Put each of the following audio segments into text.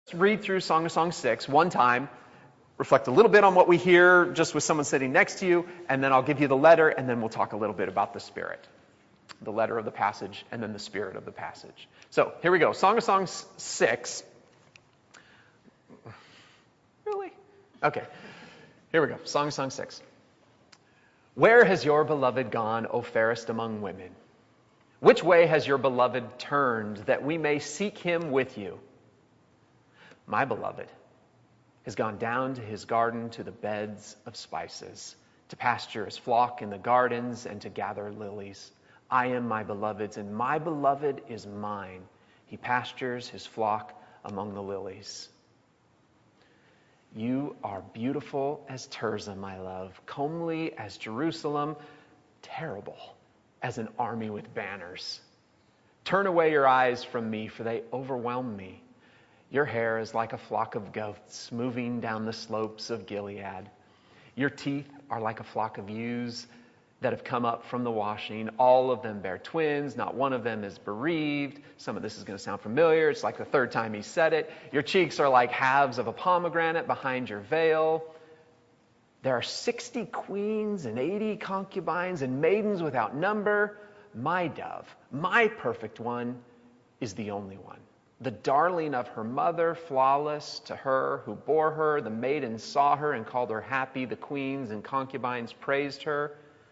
read through Song of Songs 6 one time, reflect a little bit on what we hear just with someone sitting next to you, and then I'll give you the letter, and then we'll talk a little bit about the spirit. The letter of the passage, and then the spirit of the passage. So, here we go. Song of Songs 6. Really? Okay. Here we go. Song of Songs 6. Where has your beloved gone, O fairest among women? Which way has your beloved turned, that we may seek him with you? My beloved has gone down to his garden, to the beds of spices, to pasture his flock in the gardens, and to gather lilies. I am my beloved's, and my beloved is mine. He pastures his flock among the lilies. You are beautiful as Tirzah, my love, comely as Jerusalem, terrible as an army with banners. Turn away your eyes from me, for they overwhelm me. Your hair is like a flock of goats moving down the slopes of Gilead. Your teeth are like a flock of ewes that have come up from the washing. All of them bear twins. Not one of them is bereaved. Some of this is going to sound familiar. It's like the third time he said it. Your cheeks are like halves of a pomegranate behind your veil. There are 60 queens and 80 concubines and maidens without number. My dove, my perfect one, is the only one. The darling of her mother, flawless to her who bore her. The maidens saw her and called her happy. The queens and concubines praised her.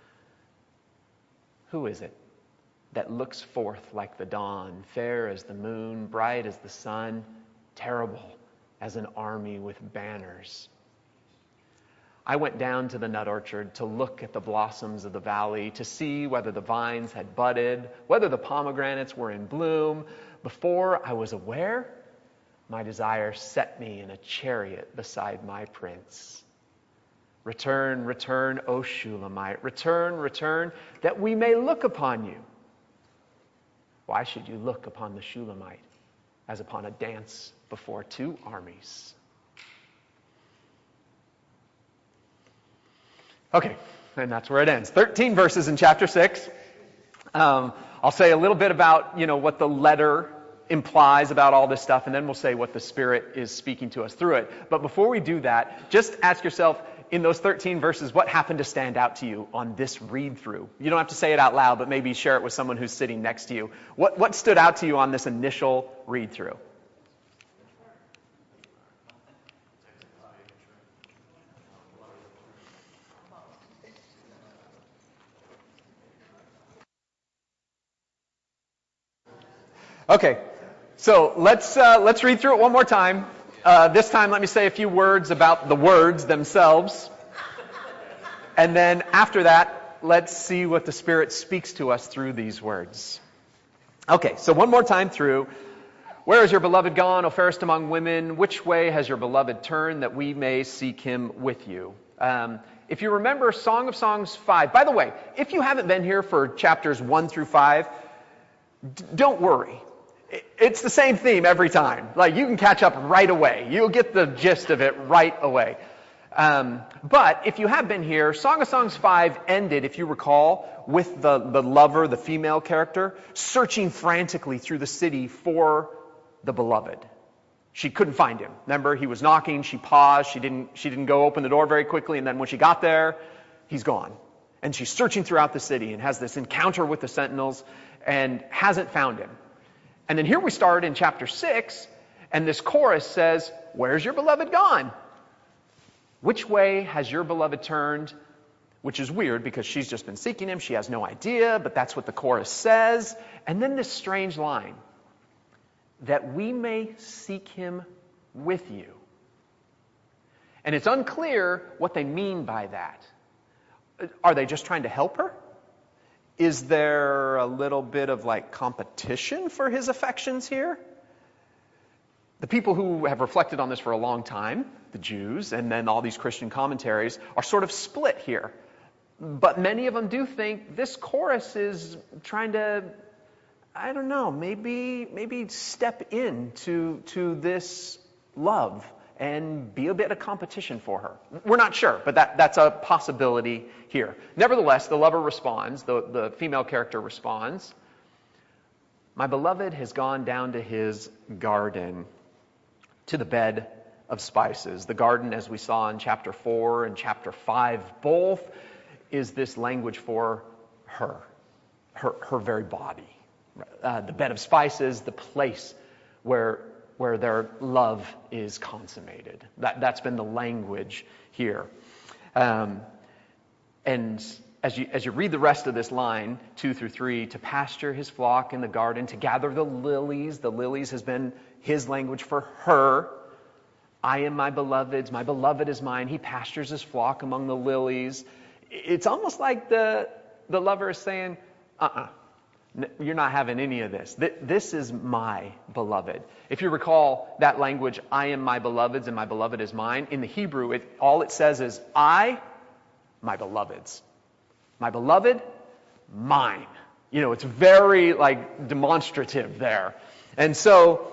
Who is it that looks forth like the dawn, fair as the moon, bright as the sun, terrible as an army with banners? I went down to the nut orchard to look at the blossoms of the valley, to see whether the vines had budded, whether the pomegranates were in bloom. Before I was aware, my desire set me in a chariot beside my prince. Return, return, O Shulamite, return, return, that we may look upon you. Why should you look upon the Shulamite as upon a dance before two armies? Okay, and that's where it ends. 13 verses in chapter 6. I'll say a little bit about, what the letter implies about all this stuff, and then we'll say what the Spirit is speaking to us through it. But before we do that, just ask yourself, in those 13 verses, what happened to stand out to you on this read-through? You don't have to say it out loud, but maybe share it with someone who's sitting next to you. What stood out to you on this initial read-through? Okay, so let's read through it one more time. This time, let me say a few words about the words themselves. And then after that, let's see what the Spirit speaks to us through these words. Okay, so one more time through. Where is your beloved gone, O fairest among women? Which way has your beloved turned, that we may seek him with you? If you remember Song of Songs 5, by the way, if you haven't been here for chapters 1 through 5, don't worry. It's the same theme every time. Like, you can catch up right away. You'll get the gist of it right away. But if you have been here, Song of Songs 5 ended, if you recall, with the lover, the female character, searching frantically through the city for the beloved. She couldn't find him. Remember, he was knocking, she paused, she didn't go open the door very quickly, and then when she got there, he's gone. And she's searching throughout the city and has this encounter with the sentinels and hasn't found him. And then here we start in chapter 6, and this chorus says, where's your beloved gone? Which way has your beloved turned? Which is weird because she's just been seeking him. She has no idea, but that's what the chorus says. And then this strange line, that we may seek him with you. And it's unclear what they mean by that. Are they just trying to help her? Is there a little bit of competition for his affections here? The people who have reflected on this for a long time, the Jews, and then all these Christian commentaries, are sort of split here. But many of them do think this chorus is trying to, maybe step into this love and be a bit of competition for her. We're not sure, but that's a possibility here. Nevertheless, the lover responds, the female character responds, my beloved has gone down to his garden. to the bed of spices. The garden, as we saw in chapter 4 and chapter 5, both is this language for her very body. The bed of spices, the place where their love is consummated. That's been the language here. And as you read the rest of this line, 2 through 3, to pasture his flock in the garden, to gather the lilies has been his language for her. I am my beloved's, my beloved is mine. He pastures his flock among the lilies. It's almost like the lover is saying, you're not having any of this. This is my beloved. If you recall that language, I am my beloved's and my beloved is mine, in the Hebrew, all it says is, I, my beloved's. My beloved, mine. It's very demonstrative there. And so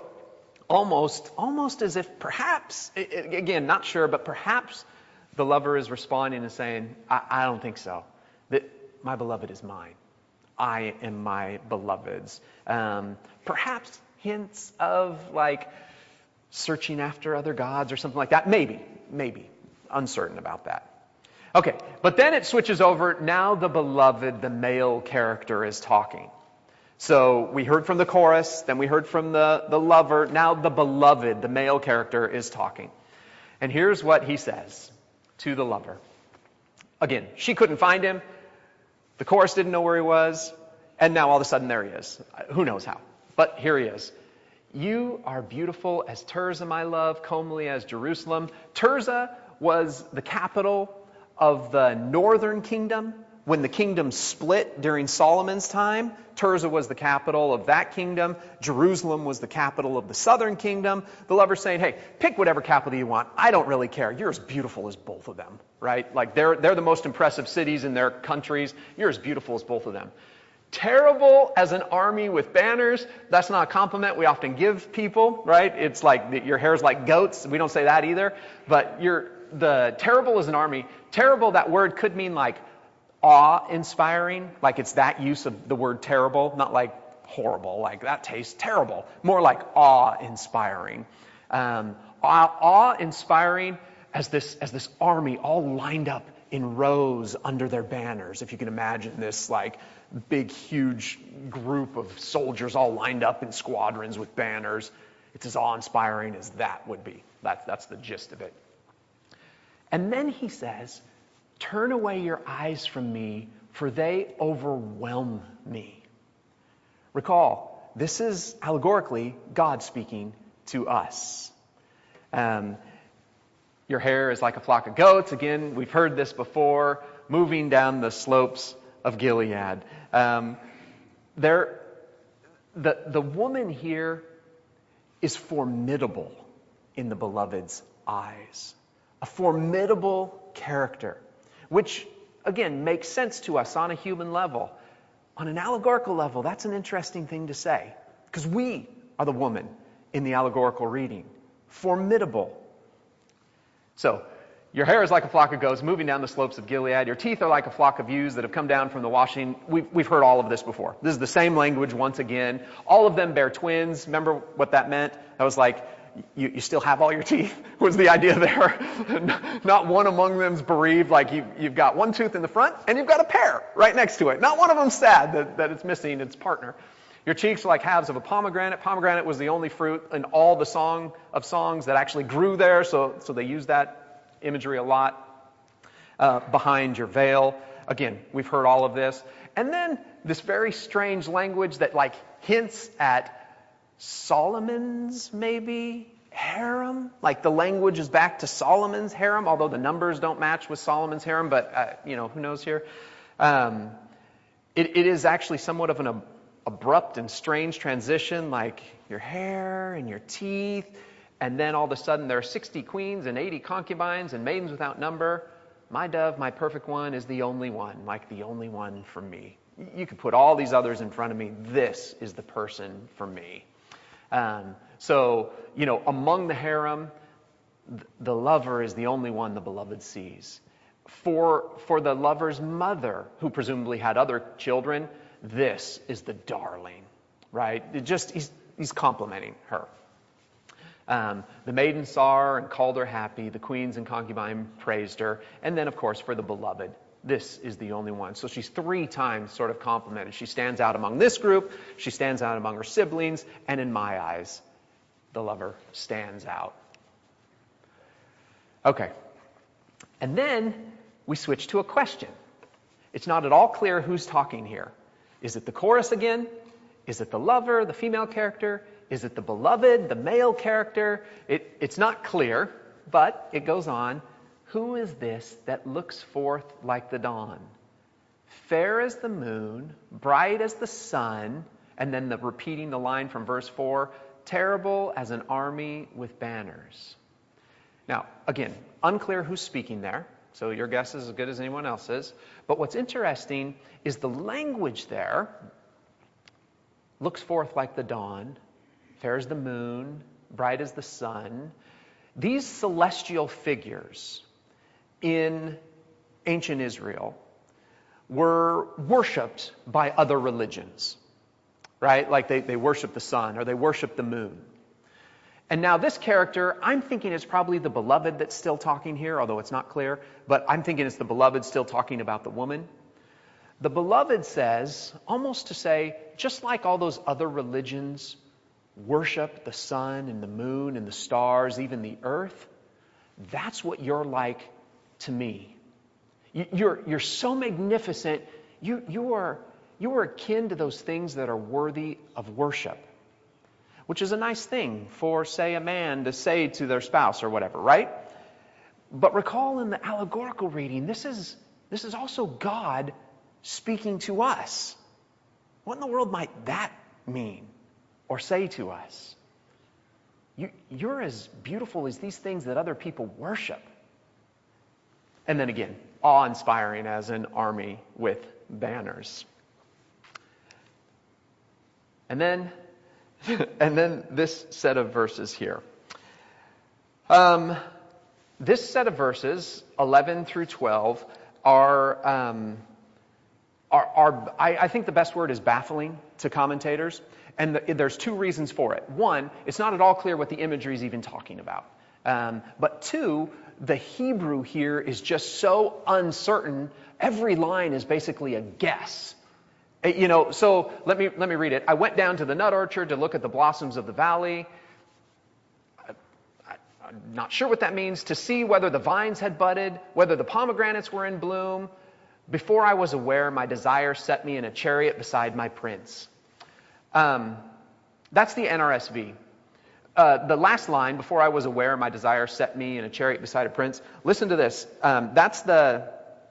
almost as if perhaps, again, not sure, but perhaps the lover is responding and saying, I don't think so. That my beloved is mine. I am my beloved's. Perhaps hints of searching after other gods or something like that. Maybe. Uncertain about that. Okay, but then it switches over. Now the beloved, the male character, is talking. So we heard from the chorus, then we heard from the lover. Now the beloved, the male character, is talking. And here's what he says to the lover. Again, she couldn't find him. The chorus didn't know where he was. And now all of a sudden there he is. Who knows how? But here he is. You are beautiful as Tirzah, my love, comely as Jerusalem. Tirzah was the capital of the northern kingdom. When the kingdom split during Solomon's time, Tirzah was the capital of that kingdom. Jerusalem was the capital of the southern kingdom. The lover's saying, hey, pick whatever capital you want. I don't really care. You're as beautiful as both of them, right? They're the most impressive cities in their countries. You're as beautiful as both of them. Terrible as an army with banners. That's not a compliment we often give people, right? It's like your hair's like goats. We don't say that either. But the terrible as an army. Terrible, that word could mean awe-inspiring, it's that use of the word terrible, not horrible, that tastes terrible. More like awe-inspiring. Awe-inspiring as this army all lined up in rows under their banners. If you can imagine this big, huge group of soldiers all lined up in squadrons with banners. It's as awe-inspiring as that would be. That's the gist of it. And then he says, turn away your eyes from me, for they overwhelm me. Recall, this is allegorically God speaking to us. Your hair is like a flock of goats. Again, we've heard this before, moving down the slopes of Gilead. The woman here is formidable in the beloved's eyes. A formidable character, which, again, makes sense to us on a human level. On an allegorical level, that's an interesting thing to say, because we are the woman in the allegorical reading. Formidable. So, your hair is like a flock of goats moving down the slopes of Gilead. Your teeth are like a flock of ewes that have come down from the washing. We've heard all of this before. This is the same language once again. All of them bear twins. Remember what that meant? That was you still have all your teeth, was the idea there. Not one among them's bereaved, you've got one tooth in the front and you've got a pair right next to it. Not one of them's sad that it's missing its partner. Your cheeks are like halves of a pomegranate. Pomegranate was the only fruit in all the Song of Songs that actually grew there, so they used that imagery a lot. Behind your veil. Again, we've heard all of this. And then this very strange language that hints at Solomon's, maybe, harem. The language is back to Solomon's harem, although the numbers don't match with Solomon's harem, but, who knows here. It is actually somewhat of an abrupt and strange transition, your hair and your teeth, and then all of a sudden there are 60 queens and 80 concubines and maidens without number. My dove, my perfect one, is the only one, the only one for me. You could put all these others in front of me. This is the person for me. So, among the harem, the lover is the only one the beloved sees. For the lover's mother, who presumably had other children, this is the darling, right? He's complimenting her. The maiden saw her and called her happy. The queens and concubine praised her. And then, of course, for the beloved, this is the only one. So she's 3 times sort of complimented. She stands out among this group. She stands out among her siblings. And in my eyes, the lover stands out. Okay. And then we switch to a question. It's not at all clear who's talking here. Is it the chorus again? Is it the lover, the female character? Is it the beloved, the male character? It's not clear, but it goes on. Who is this that looks forth like the dawn? Fair as the moon, bright as the sun, and then repeating the line from verse 4, terrible as an army with banners. Now, again, unclear who's speaking there, so your guess is as good as anyone else's. But what's interesting is the language there looks forth like the dawn, fair as the moon, bright as the sun. These celestial figures in ancient Israel were worshipped by other religions, right? Like they worship the sun or they worship the moon. And now this character, I'm thinking it's probably the beloved that's still talking here, although it's not clear, but I'm thinking it's the beloved still talking about the woman. The beloved says, almost to say, just like all those other religions worship the sun and the moon and the stars, even the earth, that's what you're like to me. You're so magnificent, you are akin to those things that are worthy of worship. Which is a nice thing for, say, a man to say to their spouse or whatever, right? But recall in the allegorical reading, this is also God speaking to us. What in the world might that mean or say to us? You're as beautiful as these things that other people worship. And then again, awe-inspiring as an army with banners. And then this set of verses here. This set of verses, 11 through 12, are I think the best word is baffling to commentators. And there's 2 reasons for it. 1, it's not at all clear what the imagery is even talking about. But 2, the Hebrew here is just so uncertain. Every line is basically a guess. So let me read it. I went down to the nut orchard to look at the blossoms of the valley. I'm not sure what that means. To see whether the vines had budded, whether the pomegranates were in bloom. Before I was aware, my desire set me in a chariot beside my prince. That's the NRSV. The last line, before I was aware, my desire set me in a chariot beside a prince. Listen to this. That's the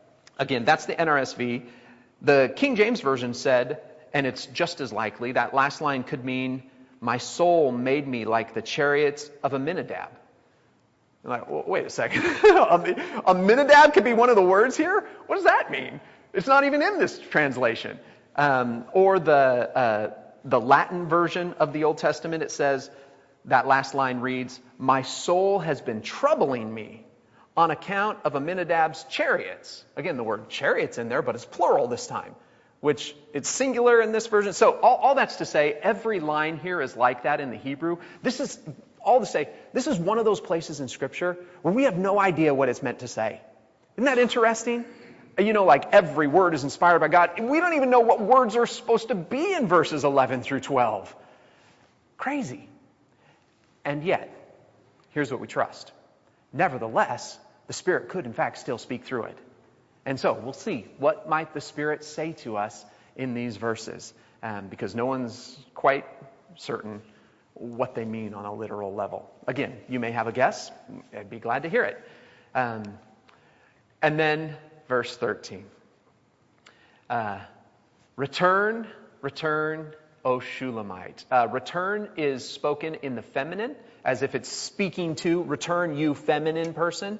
NRSV. The King James Version said, and it's just as likely, that last line could mean, my soul made me like the chariots of Aminadab. I'm like, well, wait a second. Aminadab could be one of the words here? What does that mean? It's not even in this translation. Or the Latin version of the Old Testament, it says, that last line reads, my soul has been troubling me on account of Aminadab's chariots. Again, the word chariots in there, but it's plural this time, which it's singular in this version. So all that's to say, every line here is like that in the Hebrew. This is all to say, this is one of those places in Scripture where we have no idea what it's meant to say. Isn't that interesting? Like every word is inspired by God. We don't even know what words are supposed to be in verses 11 through 12. Crazy. And yet, here's what we trust. Nevertheless, the Spirit could, in fact, still speak through it. And so we'll see. What might the Spirit say to us in these verses? Because no one's quite certain what they mean on a literal level. Again, you may have a guess. I'd be glad to hear it. And then verse 13. Return, return, O Shulamite. Return is spoken in the feminine, as if it's speaking to, return you feminine person.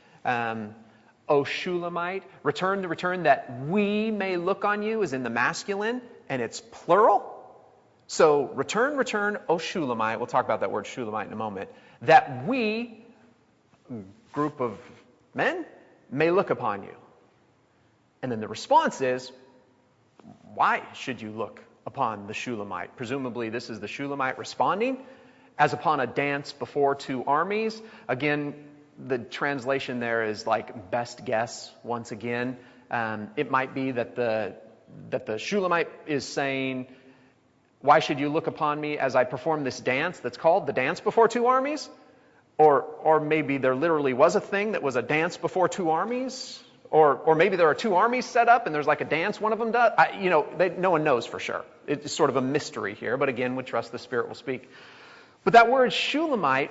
O Shulamite. Return, the return that we may look on you is in the masculine, and it's plural. So return, return, O Shulamite. We'll talk about that word Shulamite in a moment. That we, group of men, may look upon you. And then the response is, why should you look upon the Shulamite? Presumably this is the Shulamite responding. as upon a dance before two armies. Again, the translation there is like best guess once again. It might be that the Shulamite is saying, why should you look upon me as I perform this dance that's called the dance before two armies? Or maybe there literally was a thing that was a dance before two armies. Or maybe there are two armies set up and there's like a dance one of them does. No one knows for sure. It's sort of a mystery here. But again, we trust the Spirit will speak. But that word Shulamite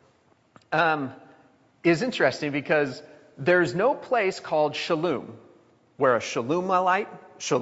is interesting because there's no place called Shalom where a Shulamite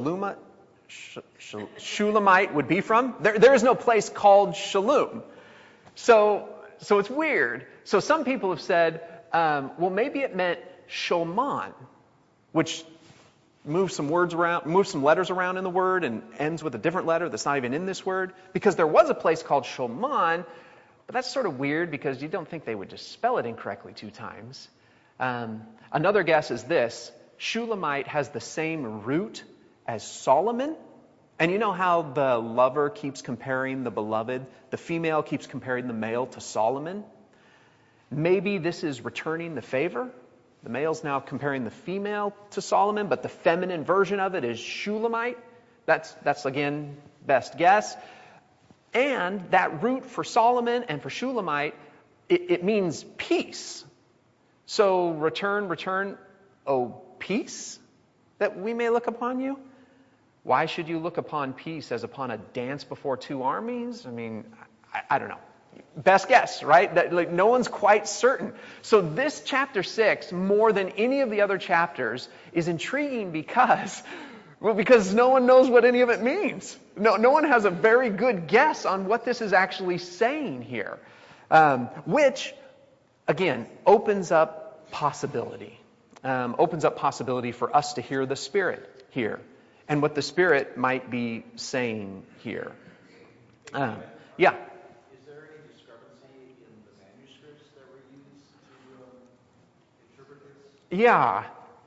would be from. There is no place called Shalom. So it's weird. So some people have said, well, maybe it meant Shulman, which moves some letters around in the word and ends with a different letter that's not even in this word. Because there was a place called Shulman, but that's sort of weird because you don't think they would just spell it incorrectly two times. Another guess is this. Shulamite has the same root as Solomon. And you know how the lover keeps comparing the beloved? The female keeps comparing the male to Solomon. Maybe this is returning the favor. The male's now comparing the female to Solomon, but the feminine version of it is Shulamite. That's again, best guess. And that root for Solomon and for Shulamite, it means peace. So return, oh peace, that we may look upon you. Why should you look upon peace as upon a dance before two armies? I mean, I don't know. Best guess, right? No one's quite certain. So this chapter 6, more than any of the other chapters, is intriguing because no one knows what any of it means. No one has a very good guess on what this is actually saying here. Which, again, opens up possibility. Opens up possibility for us to hear the Spirit here. And what the Spirit might be saying here. Yeah. Is there any discrepancy in the manuscripts that were used to interpret this? Yeah.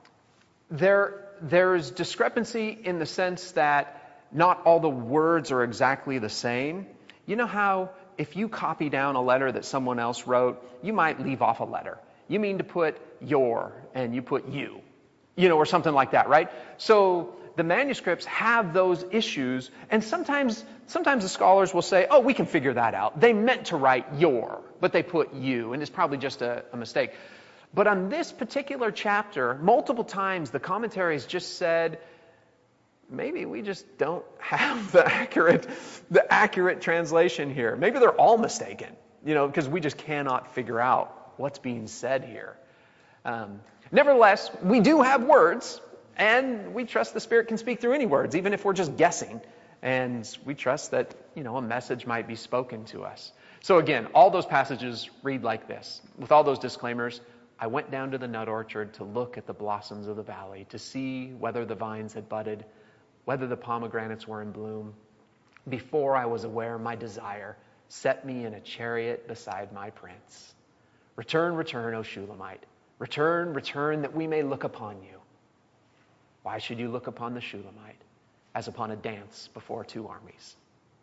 There's discrepancy in the sense that not all the words are exactly the same. You know how if you copy down a letter that someone else wrote, you might leave off a letter. You mean to put your, and you put you, or something like that, right? So the manuscripts have those issues, and sometimes the scholars will say, oh, we can figure that out. They meant to write your, but they put you, and it's probably just a mistake. But on this particular chapter, multiple times the commentaries just said, maybe we just don't have the accurate translation here. Maybe they're all mistaken, because we just cannot figure out what's being said here. Nevertheless, we do have words, and we trust the Spirit can speak through any words, even if we're just guessing. And we trust that, a message might be spoken to us. So again, all those passages read like this. With all those disclaimers, I went down to the nut orchard to look at the blossoms of the valley, to see whether the vines had budded, whether the pomegranates were in bloom. Before I was aware, my desire set me in a chariot beside my prince. Return, return, O Shulamite. Return, return, that we may look upon you. Why should you look upon the Shulamite as upon a dance before two armies?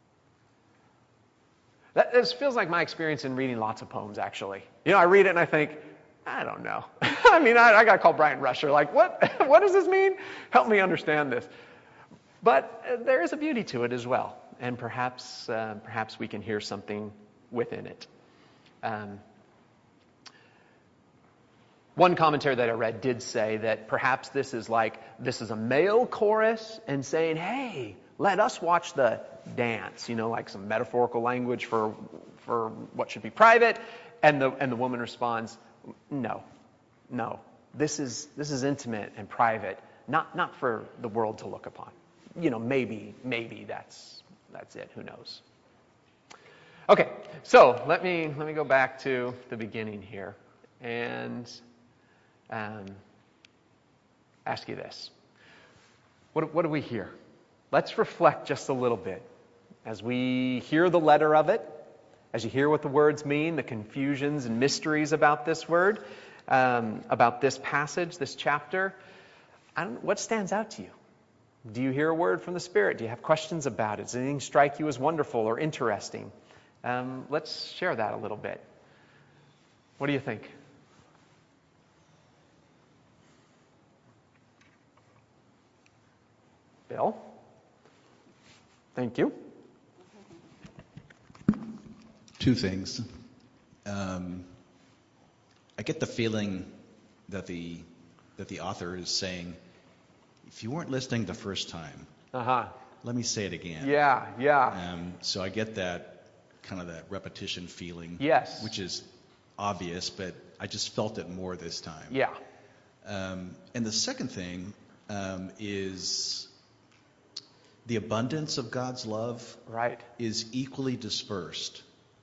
This feels like my experience in reading lots of poems, actually. I read it and I think, I don't know. I got to call Brian Rusher. Like, what does this mean? Help me understand this. But there is a beauty to it as well. And perhaps we can hear something within it. One commentary that I read did say that perhaps this is a male chorus and saying, hey, let us watch the dance, like some metaphorical language for what should be private. And the woman responds, no, this is intimate and private, not for the world to look upon. Maybe that's it. Who knows? Okay, so let me go back to the beginning here and ask you this. What do we hear? Let's reflect just a little bit as we hear the letter of it, as you hear what the words mean, the confusions and mysteries about this word, about this passage, this chapter. What stands out to you? Do you hear a word from the Spirit? Do you have questions about it? Does anything strike you as wonderful or interesting? Let's share that a little bit. What do you think? Bill? Thank you. Two things. I get the feeling that the author is saying, if you weren't listening the first time, let me say it again. Yeah. So I get that kind of that repetition feeling. Yes. Which is obvious, but I just felt it more this time. Yeah. And the second thing is the abundance of God's love is equally dispersed.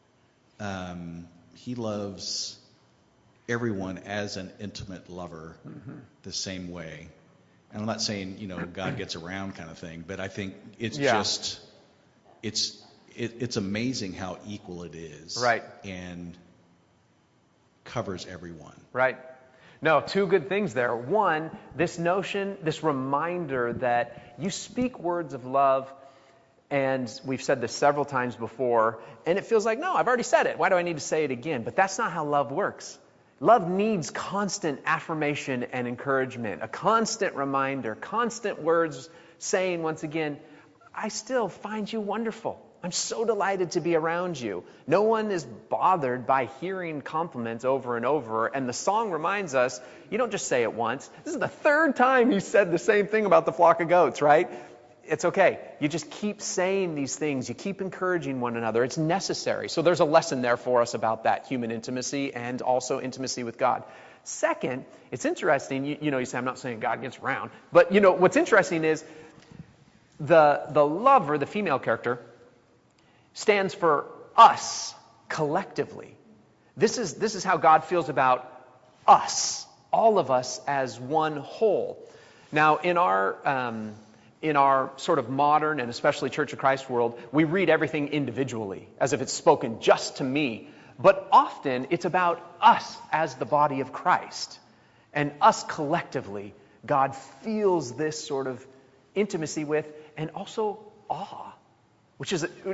He loves everyone as an intimate lover the same way. And I'm not saying, God gets around kind of thing, but I think it's just, it's amazing how equal it is. Right. And covers everyone. Right. No, two good things there. One, this notion, this reminder that you speak words of love, and we've said this several times before, and it feels like, no, I've already said it. Why do I need to say it again? But that's not how love works. Love needs constant affirmation and encouragement, a constant reminder, constant words saying once again, I still find you wonderful. I'm so delighted to be around you. No one is bothered by hearing compliments over and over. And the song reminds us, you don't just say it once. This is the third time he said the same thing about the flock of goats, right? It's okay. You just keep saying these things. You keep encouraging one another. It's necessary. So there's a lesson there for us about that human intimacy and also intimacy with God. Second, it's interesting. You say, I'm not saying God gets around. But, what's interesting is the lover, the female character, stands for us collectively. This is how God feels about us, all of us as one whole. Now, in our sort of modern and especially Church of Christ world, we read everything individually, as if it's spoken just to me. But often it's about us as the body of Christ. And us collectively, God feels this sort of intimacy with, and also awe, which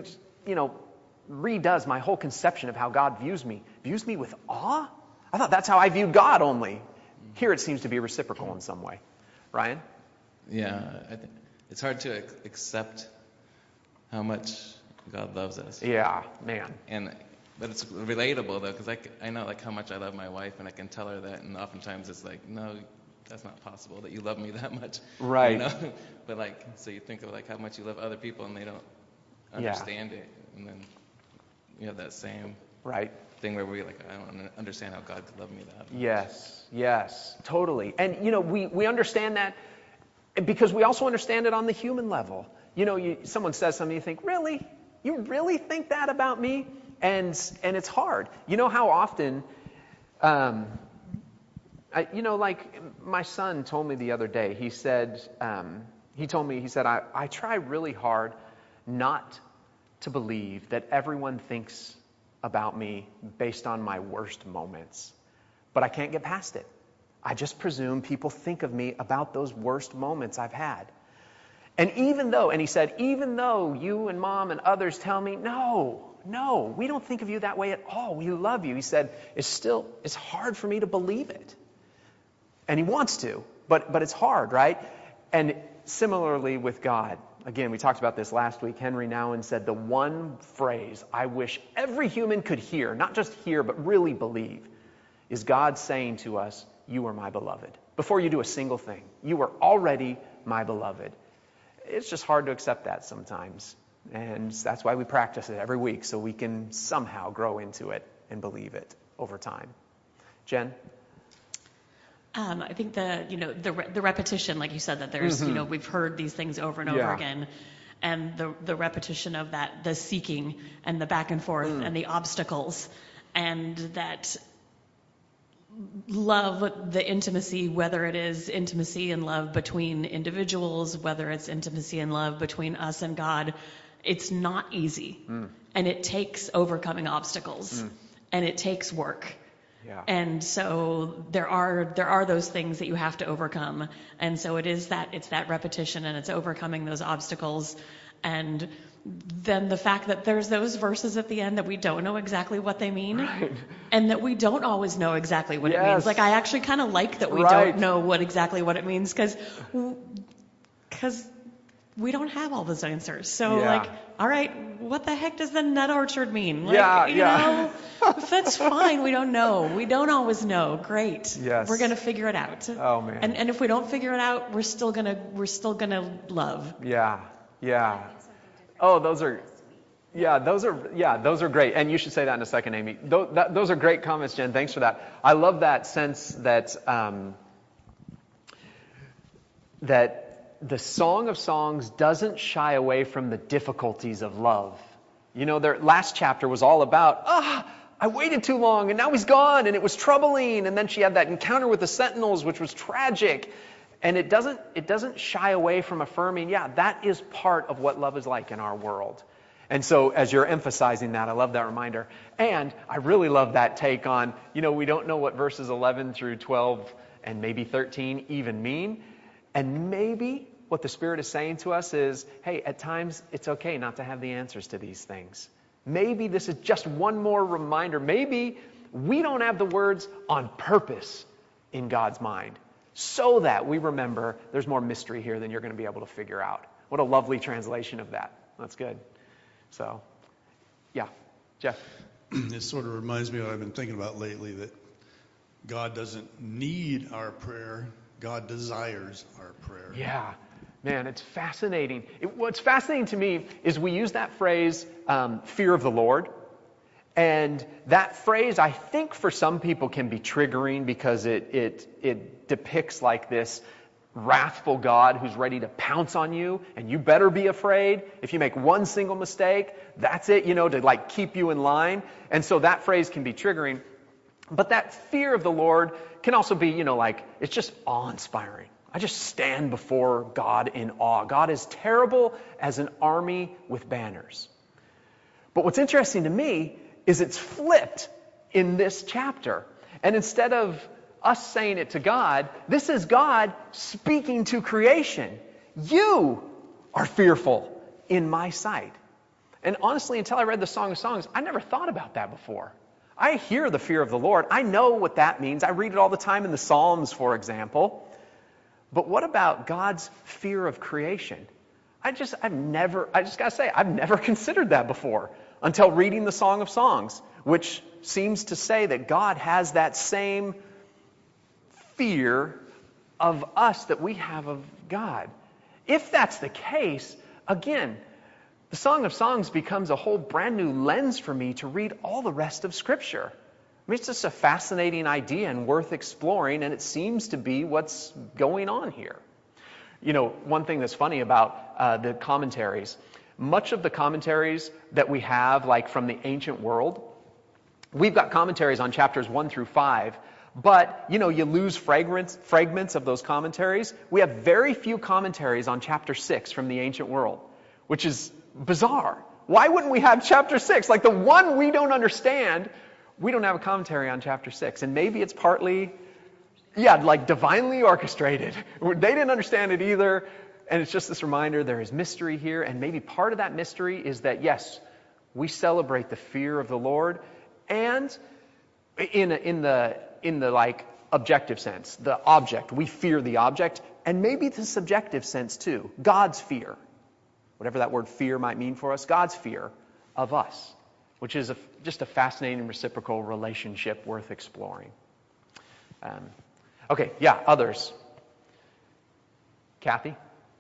redoes my whole conception of how God views me. Views me with awe? I thought that's how I viewed God only. Here it seems to be reciprocal in some way. Ryan? Yeah, I think it's hard to accept how much God loves us. Yeah, man. But it's relatable though, because I know like how much I love my wife, and I can tell her that, and oftentimes it's like, no, that's not possible that you love me that much. Right. But so you think of like how much you love other people, and they don't understand it, and then you have that same thing where we I don't understand how God could love me that much. Yes, totally. And we understand that because we also understand it on the human level. Someone says something, you think, really? You really think that about me? And it's hard. You know how often, my son told me the other day, he said, I try really hard not to believe that everyone thinks about me based on my worst moments. But I can't get past it. I just presume people think of me about those worst moments I've had. And he said, even though you and Mom and others tell me, no, we don't think of you that way at all. We love you. He said, it's hard for me to believe it. And he wants to, but it's hard, right? And similarly with God. Again, we talked about this last week. Henry Nouwen said the one phrase I wish every human could hear, not just hear, but really believe, is God saying to us, you are my beloved. Before you do a single thing, you are already my beloved. It's just hard to accept that sometimes. And that's why we practice it every week, so we can somehow grow into it and believe it over time. Jen? I think the repetition, like you said, that there's, we've heard these things over and over again. And the repetition of that, the seeking and the back and forth and the obstacles, and that love, the intimacy, whether it is intimacy and love between individuals, whether it's intimacy and love between us and God, it's not easy. And it takes overcoming obstacles and it takes work. Yeah. And so there are those things that you have to overcome. And so it's that repetition, and it's overcoming those obstacles. And than the fact that there's those verses at the end that we don't know exactly what they mean, and that we don't always know exactly what it means. Like, I actually kind of like that we don't know exactly what it means, because we don't have all those answers. So, like, all right, what the heck does the nut orchard mean? Like, you know, if that's fine, we don't know. We don't always know. Great. Yes. We're gonna figure it out. Oh man. And if we don't figure it out, we're still gonna love. Yeah. Oh, those are great. And you should say that in a second, Amy. Those are great comments, Jen. Thanks for that. I love that sense that that the Song of Songs doesn't shy away from the difficulties of love. You know, their last chapter was all about, I waited too long and now he's gone and it was troubling. And then she had that encounter with the sentinels, which was tragic. And it doesn't shy away from affirming, that is part of what love is like in our world. And so as you're emphasizing that, I love that reminder. And I really love that take on, we don't know what verses 11 through 12 and maybe 13 even mean. And maybe what the Spirit is saying to us is, hey, at times it's okay not to have the answers to these things. Maybe this is just one more reminder. Maybe we don't have the words on purpose in God's mind, so that we remember there's more mystery here than you're going to be able to figure out. What a lovely translation of that. That's good. So, Jeff. This sort of reminds me of what I've been thinking about lately, that God doesn't need our prayer. God desires our prayer. Yeah. Man, it's fascinating. What's fascinating to me is we use that phrase, fear of the Lord. And that phrase, I think for some people can be triggering because it depicts like this wrathful God who's ready to pounce on you, and you better be afraid. If you make one single mistake, that's it, to like keep you in line. And so that phrase can be triggering. But that fear of the Lord can also be, like, it's just awe-inspiring. I just stand before God in awe. God is terrible as an army with banners. But what's interesting to me is it's flipped in this chapter. And instead of us saying it to God, this is God speaking to creation. You are fearful in my sight. And honestly, until I read the Song of Songs, I never thought about that before. I hear the fear of the Lord. I know what that means. I read it all the time in the Psalms, for example. But what about God's fear of creation? I've just got to say, I've never considered that before until reading the Song of Songs, which seems to say that God has that same fear of us that we have of God. If that's the case, again, the Song of Songs becomes a whole brand new lens for me to read all the rest of Scripture. I mean, it's just a fascinating idea and worth exploring, and it seems to be what's going on here. One thing that's funny about the commentaries, much of the commentaries that we have, like from the ancient world, we've got commentaries on chapters 1 through 5, but, you lose fragments of those commentaries. We have very few commentaries on chapter 6 from the ancient world, which is bizarre. Why wouldn't we have chapter 6? Like the one we don't understand, we don't have a commentary on chapter 6. And maybe it's partly, like divinely orchestrated. They didn't understand it either. And it's just this reminder there is mystery here. And maybe part of that mystery is that, yes, we celebrate the fear of the Lord. And in the like objective sense, the object, we fear the object. And maybe the subjective sense too, God's fear. Whatever that word fear might mean for us, God's fear of us, which is just a fascinating reciprocal relationship worth exploring. Others. Kathy?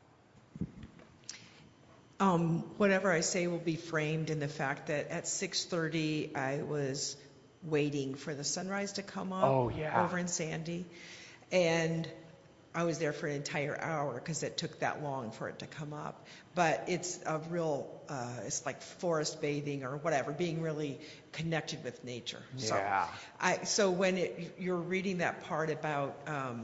Whatever I say will be framed in the fact that at 6:30 I was waiting for the sunrise to come up over in Sandy. And I was there for an entire hour because it took that long for it to come up. But it's a real, it's like forest bathing or whatever, being really connected with nature. Yeah. So when you're reading that part about,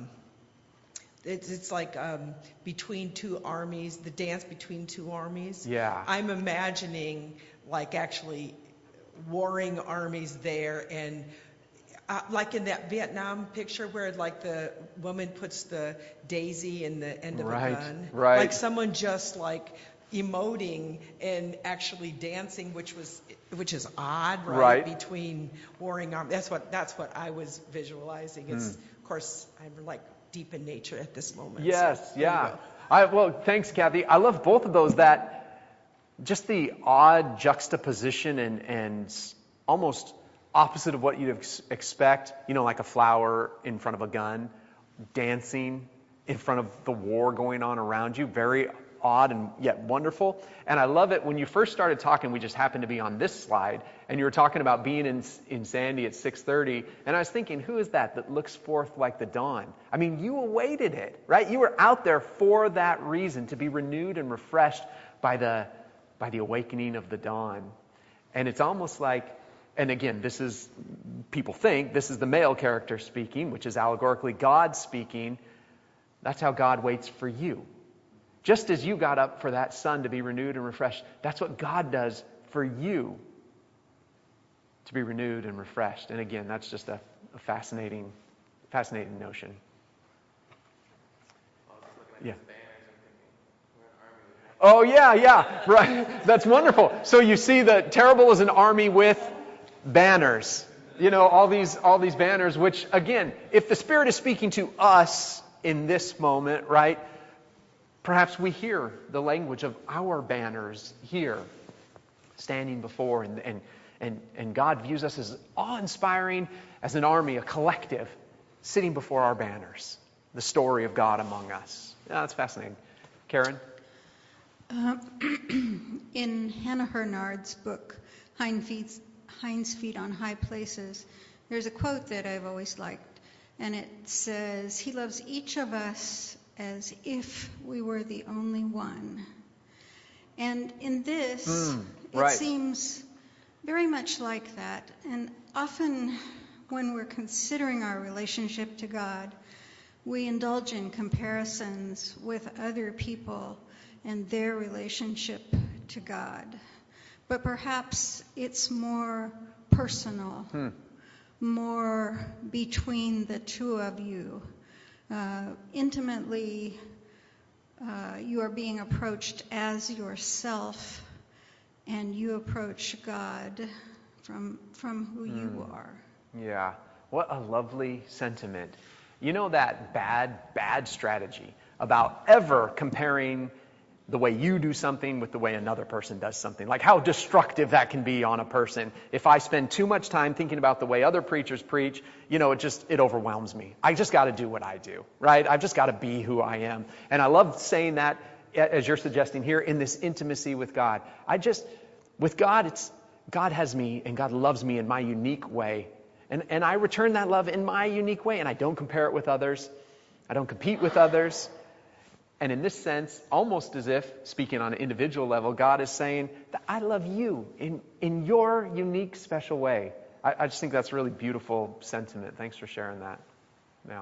it's like between two armies, the dance between two armies. Yeah. I'm imagining like actually warring armies there, and like in that Vietnam picture where like the woman puts the daisy in the end of a gun. Right. Like someone just like emoting and actually dancing, which is odd, right? Between warring armies. That's what I was visualizing. It's of course I'm like deep in nature at this moment. Yes, so, yeah. Well, thanks, Kathy. I love both of those. That just the odd juxtaposition and almost opposite of what you'd expect. Like a flower in front of a gun, dancing in front of the war going on around you. Very odd and yet wonderful. And I love it when you first started talking, we just happened to be on this slide, and you were talking about being in Sandy at 6:30, and I was thinking, who is that looks forth like the dawn? I mean, you awaited it, right? You were out there for that reason, to be renewed and refreshed by the awakening of the dawn. And it's almost like, and again, people think this is the male character speaking, which is allegorically God speaking. That's how God waits for you. Just as you got up for that sun to be renewed and refreshed, that's what God does for you, to be renewed and refreshed. And again, that's just a fascinating notion. Yeah. Oh, yeah, right. That's wonderful. So you see that Terrible is an army with banners. All these banners, which, again, if the Spirit is speaking to us in this moment, right, perhaps we hear the language of our banners here, standing before, and God views us as awe-inspiring, as an army, a collective, sitting before our banners, the story of God among us. Yeah, that's fascinating. Karen? In Hannah Hurnard's book, Hind's Feet on High Places, there's a quote that I've always liked, and it says, "He loves each of us as if we were the only one." And in this, it seems very much like that. And often when we're considering our relationship to God, we indulge in comparisons with other people and their relationship to God. But perhaps it's more personal, more between the two of you. Intimately, you are being approached as yourself, and you approach God from who you are. Yeah, what a lovely sentiment. That bad strategy about ever comparing the way you do something with the way another person does something. Like how destructive that can be on a person. If I spend too much time thinking about the way other preachers preach, it overwhelms me. I just got to do what I do, right? I've just got to be who I am. And I love saying that, as you're suggesting here, in this intimacy with God. With God, God has me and God loves me in my unique way. And I return that love in my unique way, and I don't compare it with others. I don't compete with others. And in this sense, almost as if, speaking on an individual level, God is saying that I love you in your unique, special way. I just think that's a really beautiful sentiment. Thanks for sharing that. Yeah.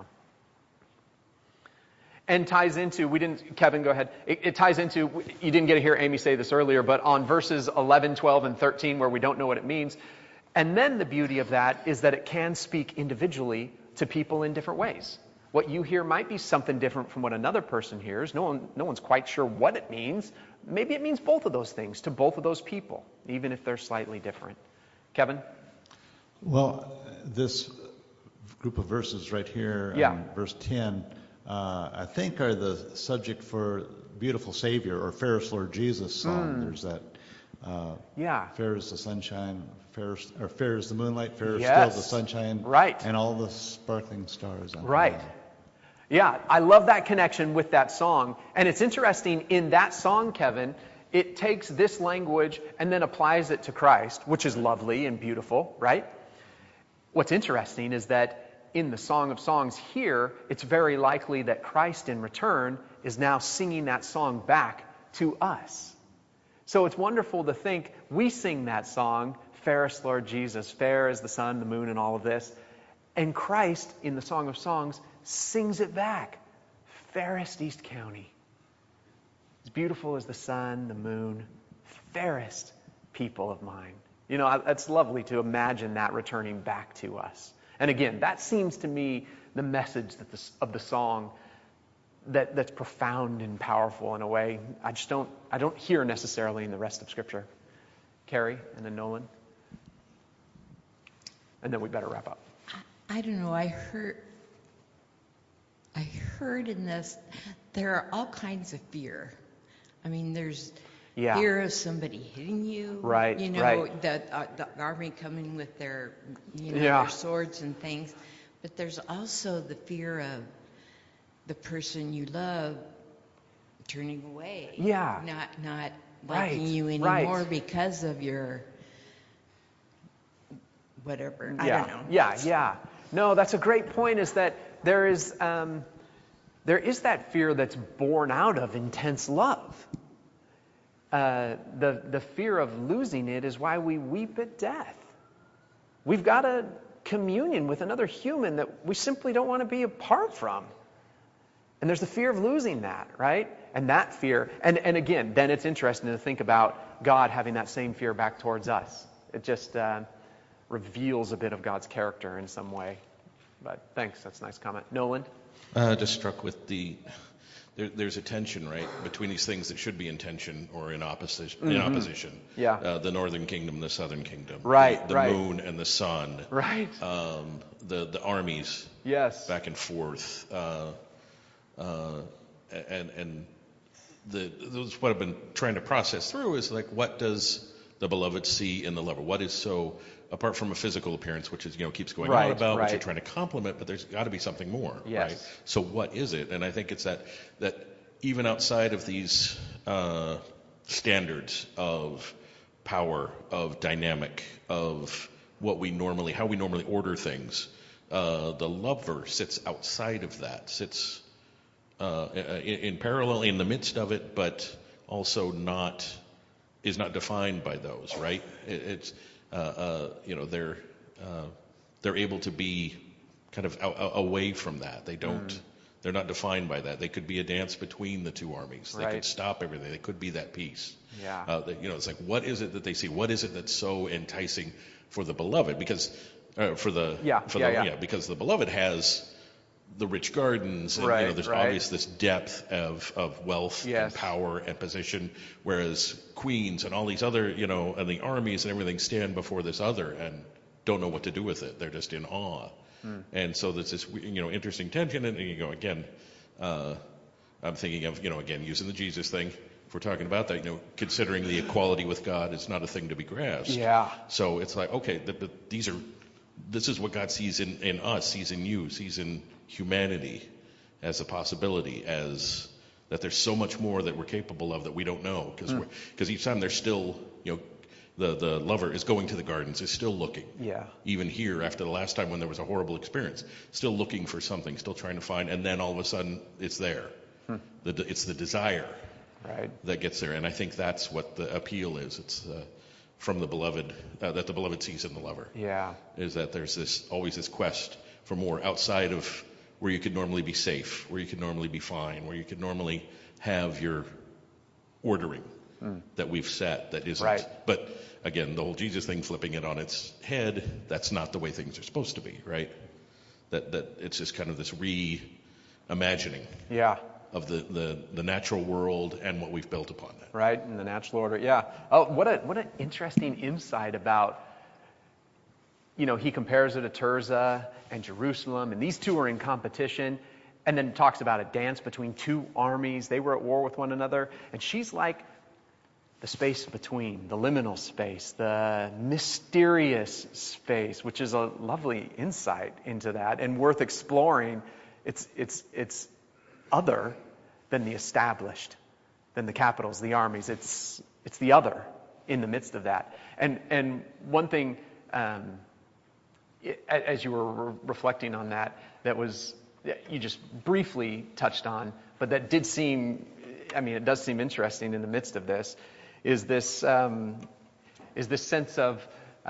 And ties into, Kevin, go ahead. It ties into, you didn't get to hear Amy say this earlier, but on verses 11, 12, and 13, where we don't know what it means. And then the beauty of that is that it can speak individually to people in different ways. What you hear might be something different from what another person hears. No one's quite sure what it means. Maybe it means both of those things to both of those people, even if they're slightly different. Kevin? Well, this group of verses right here, verse 10, I think are the subject for Beautiful Savior or Fairest Lord Jesus song. There's that, fair is the sunshine, fair is the moonlight, fair is still the sunshine, and all the sparkling stars. Right. Yeah, I love that connection with that song. And it's interesting, in that song, Kevin, it takes this language and then applies it to Christ, which is lovely and beautiful, right? What's interesting is that in the Song of Songs here, it's very likely that Christ in return is now singing that song back to us. So it's wonderful to think we sing that song, Fairest Lord Jesus, fair as the sun, the moon, and all of this. And Christ, in the Song of Songs, sings it back. Fairest East County. As beautiful as the sun, the moon, fairest people of mine. It's lovely to imagine that returning back to us. And again, that seems to me the message of the song that's profound and powerful in a way I don't hear necessarily in the rest of Scripture. Carrie, and then Nolan. And then we better wrap up. I don't know. I heard in this, there are all kinds of fear. I mean, there's fear of somebody hitting you. Right. The army coming with their, their swords and things. But there's also the fear of the person you love turning away. Yeah. Not liking you anymore because of your whatever. I don't know. Yeah. No, that's a great point, is that there is that fear that's born out of intense love. The fear of losing it is why we weep at death. We've got a communion with another human that we simply don't want to be apart from. And there's the fear of losing that, right? And that fear, and again, then it's interesting to think about God having that same fear back towards us. It just reveals a bit of God's character in some way. But thanks, that's a nice comment. Nolan? Just struck with there's a tension, right, between these things that should be in tension or in opposition. Mm-hmm. In opposition. Yeah. The northern kingdom, the southern kingdom. Right. The moon and the sun. Right. The armies. Yes. Back and forth. And that's what I've been trying to process through is like, what does the beloved see in the lover? What is so, apart from a physical appearance, which is, keeps going on about, which you're trying to compliment, but there's got to be something more, right? So what is it? And I think it's that even outside of these standards of power, of dynamic, of how we normally order things, the lover sits outside of that, sits in parallel, in the midst of it, but also is not defined by those, right? It's they're able to be kind of away from that. They're not defined by that. They could be a dance between the two armies. They could stop everything. They could be that peace. Yeah. It's like, what is it that they see? What is it that's so enticing for the beloved? Because because the beloved has the rich gardens, and there's obvious this depth of wealth and power and position, whereas queens and all these other, and the armies and everything stand before this other and don't know what to do with it. They're just in awe. And so there's this, interesting tension. And again, I'm thinking of, again, using the Jesus thing. If we're talking about that, considering the equality with God is not a thing to be grasped. Yeah. So it's like, okay, this is what God sees in us, sees in you, sees in humanity as a possibility, as that there's so much more that we're capable of that we don't know, because each time there's still, the lover is going to the gardens, is still looking. Yeah. Even here, after the last time when there was a horrible experience, still looking for something, still trying to find, and then all of a sudden it's there. It's the desire that gets there, and I think that's what the appeal is. It's from the beloved, that the beloved sees in the lover. Yeah. Is that there's always this quest for more outside of where you could normally be safe, where you could normally be fine, where you could normally have your ordering that we've set that isn't. Right. But again, the whole Jesus thing, flipping it on its head, that's not the way things are supposed to be, right? That it's just kind of this reimagining of the natural world and what we've built upon that. Right, in the natural order, yeah. Oh, what an interesting insight about, he compares it to Tirzah and Jerusalem, and these two are in competition, and then talks about a dance between two armies. They were at war with one another, and she's like the space between, the liminal space, the mysterious space, which is a lovely insight into that and worth exploring. It's other than the established, than the capitals, the armies. It's the other in the midst of that. And one thing, as you were reflecting on that you just briefly touched on, but that did seem, it does seem interesting in the midst of this, is this sense of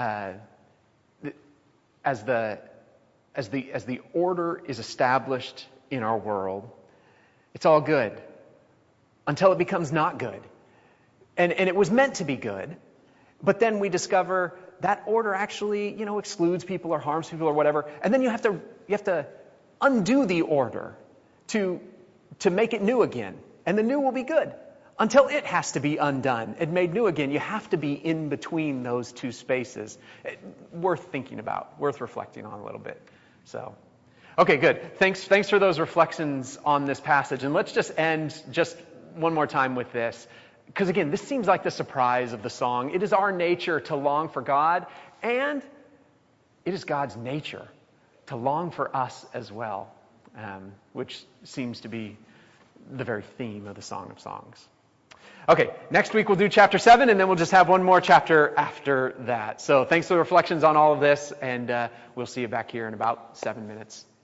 as the order is established in our world, it's all good until it becomes not good. And it was meant to be good, but then we discover that order actually, excludes people or harms people or whatever. And then you have to undo the order to to make it new again. And the new will be good until it has to be undone and made new again. You have to be in between those two spaces. Worth thinking about, worth reflecting on a little bit. So, okay, good. Thanks for those reflections on this passage. And let's just end just one more time with this. Because again, this seems like the surprise of the song. It is our nature to long for God, and it is God's nature to long for us as well, which seems to be the very theme of the Song of Songs. Okay, next week we'll do chapter 7, and then we'll just have one more chapter after that. So thanks for the reflections on all of this, and we'll see you back here in about 7 minutes.